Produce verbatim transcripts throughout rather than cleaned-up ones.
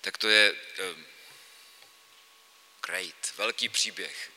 tak to je um, great, velký příběh.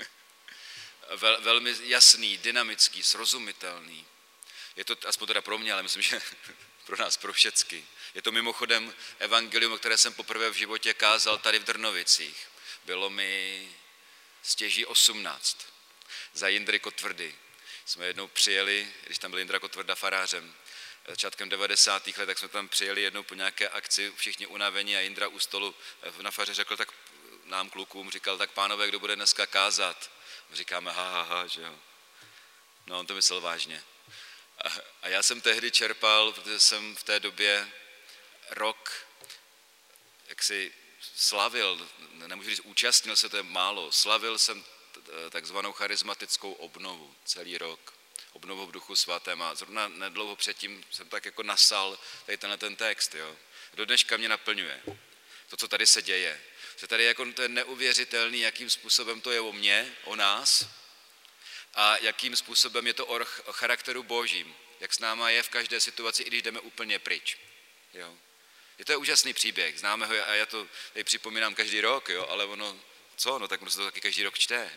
Vel, velmi jasný, dynamický, srozumitelný. Je to aspoň teda pro mě, ale myslím, že pro nás, pro všecky. Je to mimochodem evangelium, které jsem poprvé v životě kázal tady v Drnovicích. Bylo mi stěží osmnáct. Za Jindry Kotvrdy. Jsme jednou přijeli, když tam byl Jindra Kotvrda farářem, začátkem devadesátých let, tak jsme tam přijeli jednou po nějaké akci, všichni unavení a Jindra u stolu na faře řekl tak nám klukům, říkal, tak pánové, kdo bude dneska kázat? Říkáme, ha, ha, ha, že jo. No, on to myslel vážně. A, a já jsem tehdy čerpal, protože jsem v té době rok, jak si slavil, nemůžu říct účastnil se, to je málo, slavil jsem takzvanou charismatickou obnovu celý rok. Obnovu v Duchu Svatém a zrovna nedlouho předtím jsem tak jako nasal tady tenhle ten text, jo. Do dneška mě naplňuje to, co tady se děje. Že tady jako to je neuvěřitelný, jakým způsobem to je o mně, o nás a jakým způsobem je to o charakteru Božím, jak s náma je v každé situaci, i když jdeme úplně pryč. Jo. Je to úžasný příběh, známe ho a já to tady připomínám každý rok, jo, ale ono, co, no tak ono se to taky každý rok čte.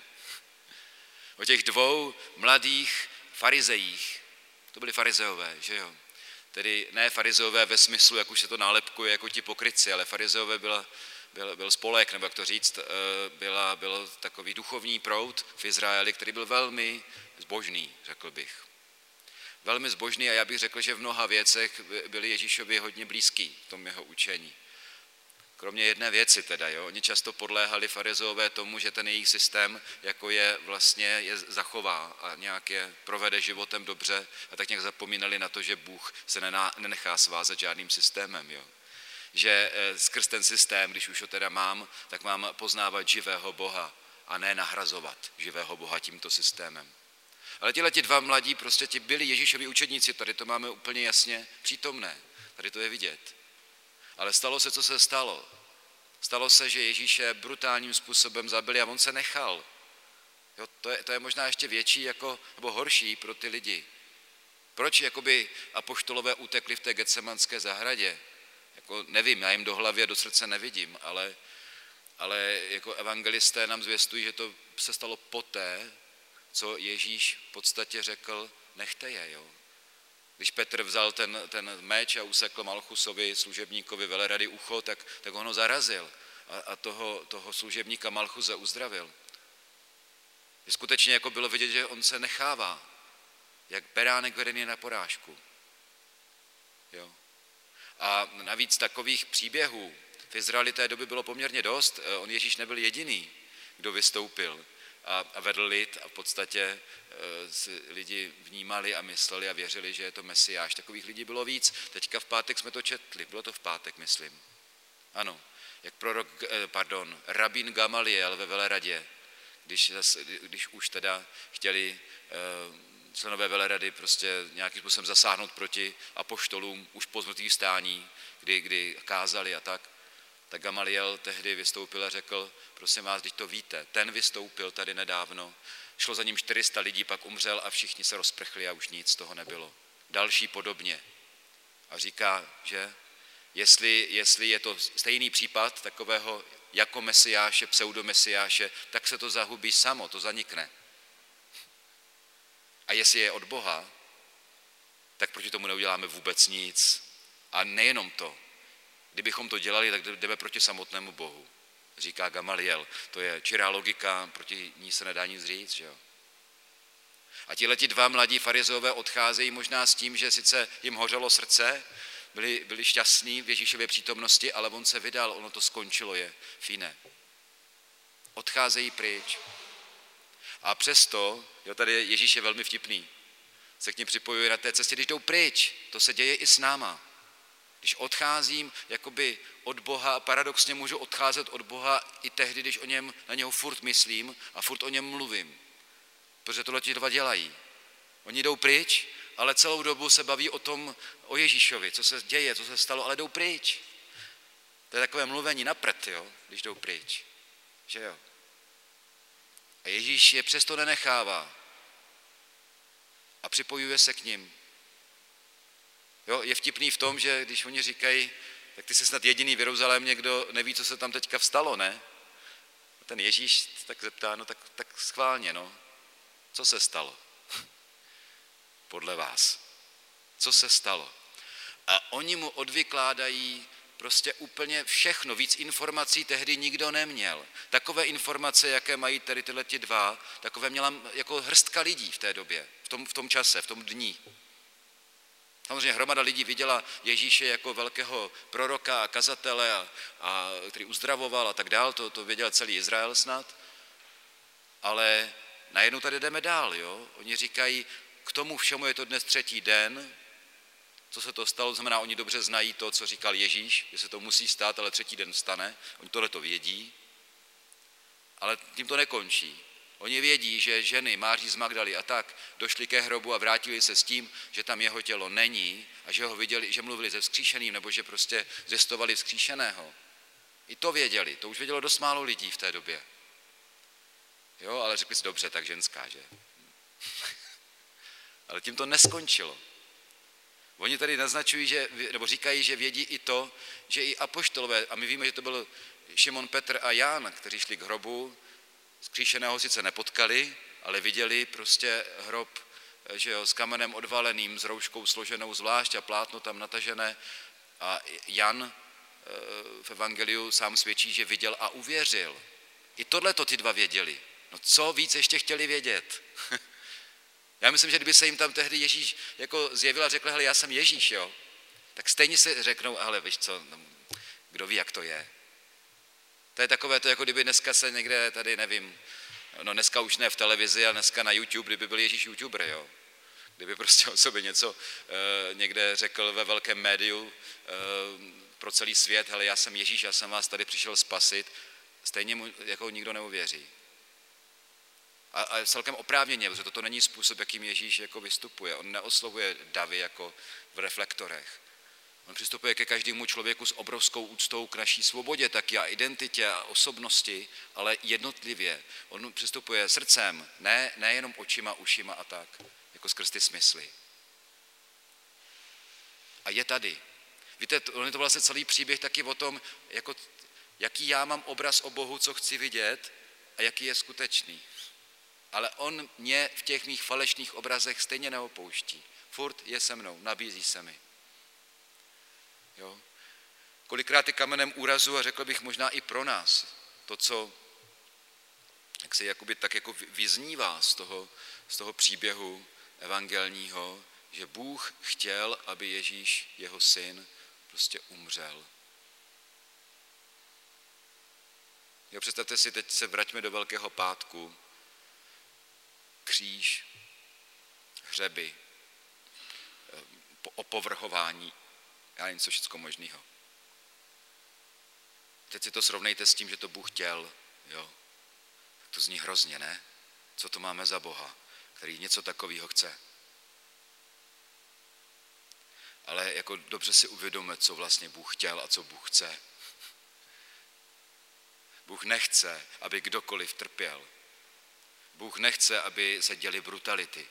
O těch dvou mladých farizejích, to byli farizeové, že jo, tedy ne farizeové ve smyslu, jak už se to nálepkuje, jako ti pokrytci, ale farizeové byla Byl, byl spolek, nebo jak to říct, byla, byl takový duchovní proud v Izraeli, který byl velmi zbožný, řekl bych. Velmi zbožný a já bych řekl, že v mnoha věcech byli Ježíšovi hodně blízký v tom jeho učení. Kromě jedné věci teda, jo, oni často podléhali farizeové tomu, že ten jejich systém jako je vlastně je zachová a nějak je provede životem dobře a tak nějak zapomínali na to, že Bůh se nená, nenechá svázat žádným systémem, jo. Že skrz ten systém, když už ho teda mám, tak mám poznávat živého Boha a ne nahrazovat živého Boha tímto systémem. Ale tihleti dva mladí prostě ti byli Ježíšovi učedníci, tady to máme úplně jasně přítomné, tady to je vidět. Ale stalo se, co se stalo. Stalo se, že Ježíše brutálním způsobem zabili a on se nechal. Jo, to, je, to je možná ještě větší jako, nebo horší pro ty lidi. Proč jakoby apoštolové utekli v té Getsemanské zahradě? Jako nevím, já jim do hlavy a do srdce nevidím, ale, ale jako evangelisté nám zvěstují, že to se stalo poté, co Ježíš v podstatě řekl, nechte je, jo. Když Petr vzal ten, ten meč a usekl Malchusovi, služebníkovi velerady ucho, tak, tak on ho zarazil a, a toho, toho služebníka Malchusa uzdravil. Skutečně jako bylo vidět, že on se nechává, jak beránek vedený na porážku. Jo. A navíc takových příběhů v Izraeli té doby bylo poměrně dost. On Ježíš nebyl jediný, kdo vystoupil a, a vedl lid a v podstatě e, si lidi vnímali a mysleli a věřili, že je to Mesiáš. Takových lidí bylo víc. Teďka v pátek jsme to četli, bylo to v pátek, myslím. Ano, jak prorok, pardon, rabín Gamaliel ve Veleradě, když, když už teda chtěli e, členové velerady prostě nějakým způsobem zasáhnout proti apoštolům už po zmrtvých vstání, kdy, kdy kázali a tak, tak Gamaliel tehdy vystoupil a řekl, prosím vás, když to víte, ten vystoupil tady nedávno, šlo za ním čtyři sta lidí, pak umřel a všichni se rozprchli a už nic z toho nebylo. Další podobně. A říká, že jestli, jestli je to stejný případ takového jako mesiáše, pseudomesiáše, tak se to zahubí samo, to zanikne. A jestli je od Boha, tak proti tomu neuděláme vůbec nic. A nejenom to. Kdybychom to dělali, tak jdeme proti samotnému Bohu. Říká Gamaliel. To je čirá logika, proti ní se nedá nic říct, že jo. A tihleti dva mladí farizeové odcházejí možná s tím, že sice jim hořelo srdce, byli, byli šťastní v Ježíšově přítomnosti, ale on se vydal, ono to skončilo je fine. Odcházejí pryč. A přesto, jo, tady Ježíš je velmi vtipný, se k ním připojuje na té cestě, když jdou pryč, to se děje i s náma. Když odcházím jakoby od Boha, paradoxně můžu odcházet od Boha i tehdy, když o něm, na něho furt myslím a furt o něm mluvím. Protože tohle ti dva dělají. Oni jdou pryč, ale celou dobu se baví o tom, o Ježíšovi, co se děje, co se stalo, ale jdou pryč. To je takové mluvení na prd, jo, když jdou pryč. Že jo? A Ježíš je přesto nenechává a připojuje se k nim. Jo, je vtipný v tom, že když oni říkají, tak ty jsi snad jediný v Jeruzalémě, kdo neví, co se tam teďka vstalo, ne? A ten Ježíš tak zeptá, no tak, tak schválně, no. Co se stalo? Podle vás. Co se stalo? A oni mu odvykládají prostě úplně všechno. Víc informací tehdy nikdo neměl. Takové informace, jaké mají tady tyhle ti dva, takové měla jako hrstka lidí v té době, v tom, v tom čase, v tom dní. Samozřejmě hromada lidí viděla Ježíše jako velkého proroka a kazatele, a, a, který uzdravoval a tak dál, to, to věděl celý Izrael snad. Ale najednou tady jdeme dál, jo? Oni říkají, k tomu všemu je to dnes třetí den, co se to stalo, znamená, oni dobře znají to, co říkal Ježíš, že se to musí stát, ale třetí den stane, oni tohle to vědí, ale tím to nekončí. Oni vědí, že ženy, Máří z Magdaly a tak, došli ke hrobu a vrátili se s tím, že tam jeho tělo není a že ho viděli, že mluvili se vzkříšeným, nebo že prostě zjistovali vzkříšeného. I to věděli, to už vědělo dost málo lidí v té době. Jo, ale řekli si, dobře, tak ženská, že? Ale tím to neskončilo. Oni tady naznačují, že, nebo říkají, že vědí i to, že i apoštolové, a my víme, že to byl Šimon, Petr a Jan, kteří šli k hrobu, vzkříšeného sice nepotkali, ale viděli prostě hrob, že jo, s kamenem odvaleným, s rouškou složenou zvlášť a plátno tam natažené. A Jan v evangeliu sám svědčí, že viděl a uvěřil. I tohle to ty dva věděli. No co víc ještě chtěli vědět? Já myslím, že kdyby se jim tam tehdy Ježíš jako zjevil a řekl, hele, já jsem Ježíš, jo, tak stejně si řeknou, ale víš co, no, kdo ví, jak to je. To je takové to, jako kdyby dneska se někde tady, nevím, no dneska už ne v televizi, ale dneska na YouTube, kdyby byl Ježíš YouTuber, jo. Kdyby prostě o sobě něco e, někde řekl ve velkém médiu e, pro celý svět, hele, já jsem Ježíš, já jsem vás tady přišel spasit, stejně mu jako nikdo neuvěří. A, a celkem oprávněně, protože toto není způsob, jakým Ježíš jako vystupuje. On neoslovuje davy jako v reflektorech. On přistupuje ke každému člověku s obrovskou úctou k naší svobodě, taky a identitě a osobnosti, ale jednotlivě. On přistupuje srdcem, ne, ne jenom očima, ušima a tak, jako skrz ty smysly. A je tady. Víte, on je to vlastně celý příběh taky o tom, jako, jaký já mám obraz o Bohu, co chci vidět a jaký je skutečný. Ale on mě v těch mých falešných obrazech stejně neopouští. Furt je se mnou, nabízí se mi. Jo? Kolikrát je kamenem úrazu, a řekl bych možná i pro nás, to, co jak se jakoby tak jako vyznívá z toho, z toho příběhu evangelního, že Bůh chtěl, aby Ježíš, jeho syn, prostě umřel. Jo, představte si, teď se vraťme do Velkého pátku, kříž, hřeby, opovrhování, já nevím, co všecko možného. Teď si to srovnejte s tím, že to Bůh chtěl, jo. To zní hrozně, ne? Co to máme za Boha, který něco takového chce. Ale jako dobře si uvědomit, co vlastně Bůh chtěl a co Bůh chce. Bůh nechce, aby kdokoliv trpěl. Bůh nechce, aby se děly brutality.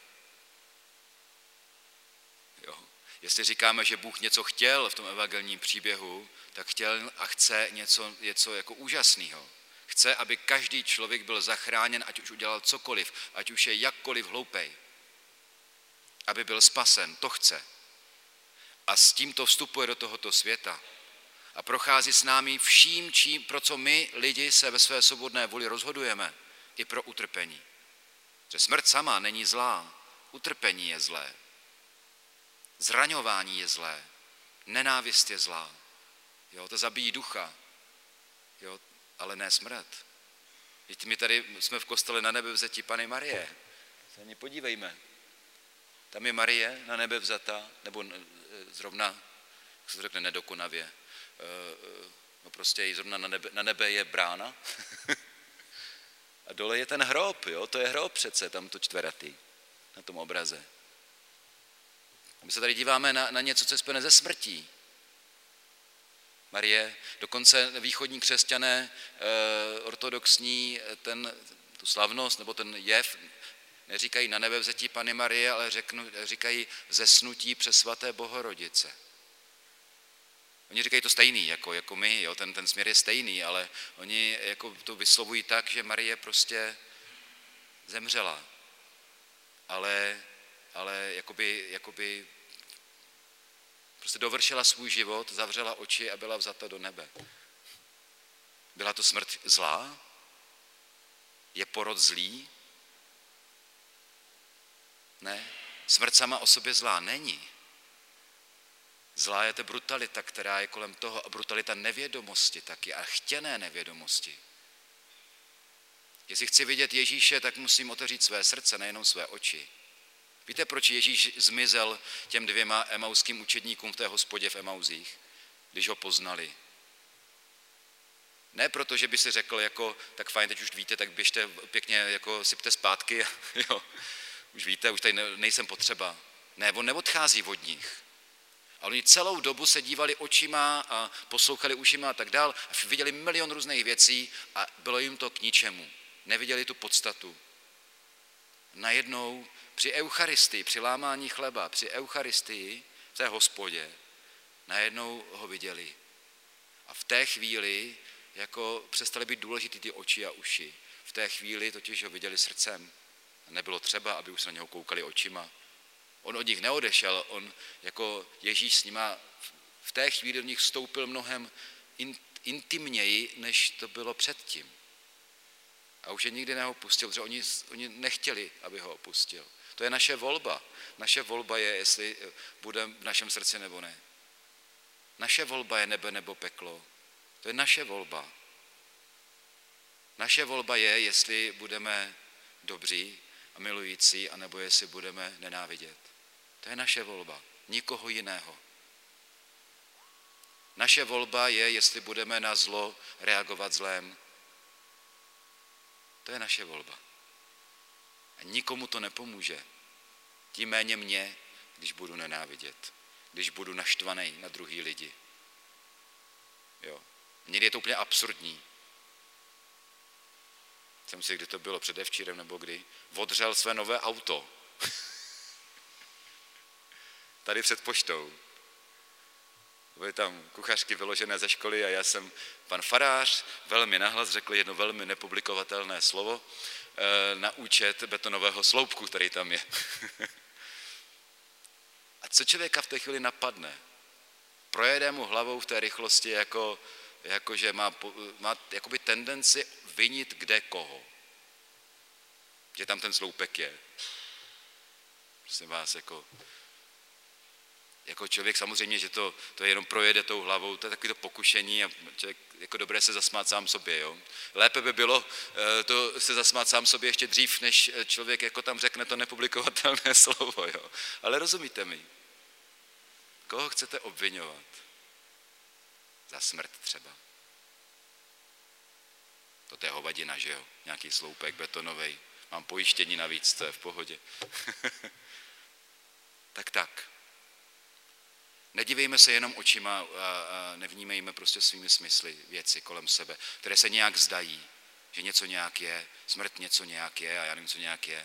Jo. Jestli říkáme, že Bůh něco chtěl v tom evangelním příběhu, tak chtěl a chce něco, něco jako úžasného. Chce, aby každý člověk byl zachráněn, ať už udělal cokoliv, ať už je jakkoliv hloupej. Aby byl spasen, to chce. A s tímto vstupuje do tohoto světa. A prochází s námi vším, čím, pro co my lidi se ve své svobodné vůli rozhodujeme, i pro utrpení. Že smrt sama není zlá, utrpení je zlé. Zraňování je zlé, nenávist je zlá. Jo, to zabíjí ducha, jo, ale ne smrt. Víte, my tady jsme v kostele Na nebevzetí Panny Marie. Se ani podívejme. Tam je Marie na nebe vzata, nebo zrovna, jak se to řekne, nedokonavě. No prostě jí zrovna na nebe, na nebe je brána. A dole je ten hrob, jo, to je hrob přece, tam to čtveratý, na tom obraze. A my se tady díváme na, na něco, co je spojené ze smrtí. Marie, dokonce východní křesťané, eh, ortodoxní, ten, tu slavnost nebo ten jev neříkají na nebevzetí Panny Marie, ale řeknu, říkají zesnutí přes svaté Bohorodice. Oni říkají to stejný, jako, jako my, jo? Ten, ten směr je stejný, ale oni jako to vyslovují tak, že Marie prostě zemřela. Ale, ale jakoby, jakoby prostě dovršila svůj život, zavřela oči a byla vzata do nebe. Byla to smrt zlá? Je porod zlý? Ne. Smrt sama o sobě zlá není. Zlá je ta brutalita, která je kolem toho, a brutalita nevědomosti taky a chtěné nevědomosti. Jestli chci vidět Ježíše, tak musím otevřít své srdce, nejenom své oči. Víte, proč Ježíš zmizel těm dvěma emauským učedníkům v té hospodě v Emauzích, když ho poznali? Ne proto, že by si řekl, jako, tak fajn, teď už víte, tak běžte pěkně, jako sypte zpátky, jo, už víte, už tady nejsem potřeba. Ne, on neodchází od nich. A oni celou dobu se dívali očima a poslouchali ušima a tak dál a viděli milion různých věcí a bylo jim to k ničemu. Neviděli tu podstatu. Najednou při eucharistii, při lámání chleba, při eucharistii v té hospodě, najednou ho viděli. A v té chvíli jako přestali být důležitý ty oči a uši. V té chvíli totiž ho viděli srdcem. A nebylo třeba, aby už se na něho koukali očima. On od nich neodešel, on jako Ježíš s nima v té chvíli do nich vstoupil mnohem intimněji, než to bylo předtím. A už je nikdy neopustil, protože oni, oni nechtěli, aby ho opustil. To je naše volba. Naše volba je, jestli bude v našem srdci nebo ne. Naše volba je nebe nebo peklo. To je naše volba. Naše volba je, jestli budeme dobří a milující, anebo jestli budeme nenávidět. To je naše volba. Nikoho jiného. Naše volba je, jestli budeme na zlo reagovat zlém. To je naše volba. A nikomu to nepomůže. Tím méně mě, když budu nenávidět. Když budu naštvaný na druhý lidi. Jo. Někdy je to úplně absurdní. Jsem si, kdy to bylo, předevčírem nebo kdy, odřel své nové auto. Tady před poštou. Byly tam kuchařky vyložené ze školy a já jsem, pan farář, velmi nahlas řekl jedno velmi nepublikovatelné slovo e, na účet betonového sloupku, který tam je. A co člověka v té chvíli napadne? Projede mu hlavou v té rychlosti, jako, jako že má, má jakoby tendenci vinit kde koho. Že tam ten sloupek je. Prosím vás, jako... Jako člověk samozřejmě, že to, to jenom projede tou hlavou, to je takové to pokušení a člověk jako dobré se zasmát sám sobě. Jo? Lépe by bylo to se zasmát sám sobě ještě dřív, než člověk jako tam řekne to nepublikovatelné slovo. Jo? Ale rozumíte mi? Koho chcete obvinovat? Za smrt třeba. To je hovadina, že jo? Nějaký sloupek betonovej. Mám pojištění navíc, to je v pohodě. tak tak. Nedívejme se jenom očima a nevnímejme prostě svými smysly věci kolem sebe, které se nějak zdají, že něco nějak je, smrt něco nějak je a já nevím, co nějak je.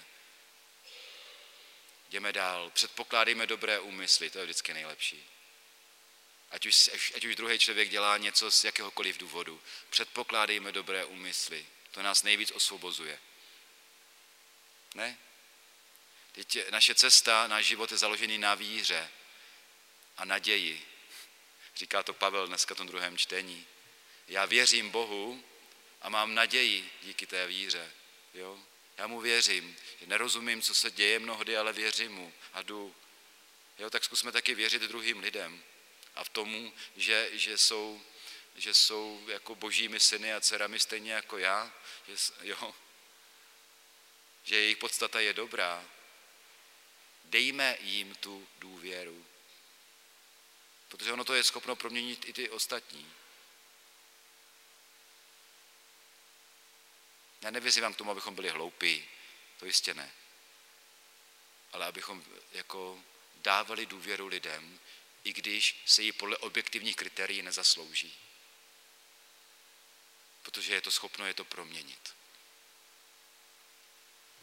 Jdeme dál, předpokládejme dobré úmysly, to je vždycky nejlepší. Ať už, ať už druhý člověk dělá něco z jakéhokoliv důvodu, předpokládejme dobré úmysly, to nás nejvíc osvobozuje. Ne? Teď naše cesta, náš život je založený na víře a naději. Říká to Pavel dneska v tom druhém čtení. Já věřím Bohu a mám naději díky té víře. Jo? Já mu věřím. Nerozumím, co se děje mnohdy, ale věřím mu a jdu. Jo, tak zkusme taky věřit druhým lidem. A v tomu, že, že, jsou, že jsou jako božími syny a dcerami stejně jako já. Že, jo, že jejich podstata je dobrá. Dejme jim tu důvěru. Protože ono to je schopno proměnit i ty ostatní. Já nevyzývám k tomu, abychom byli hloupí, to jistě ne. Ale abychom jako dávali důvěru lidem, i když se jí podle objektivních kritérií nezaslouží. Protože je to schopno je to proměnit.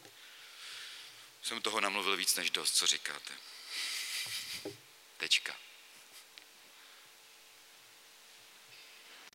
Jsem toho namluvil víc než dost, co říkáte. Tečka.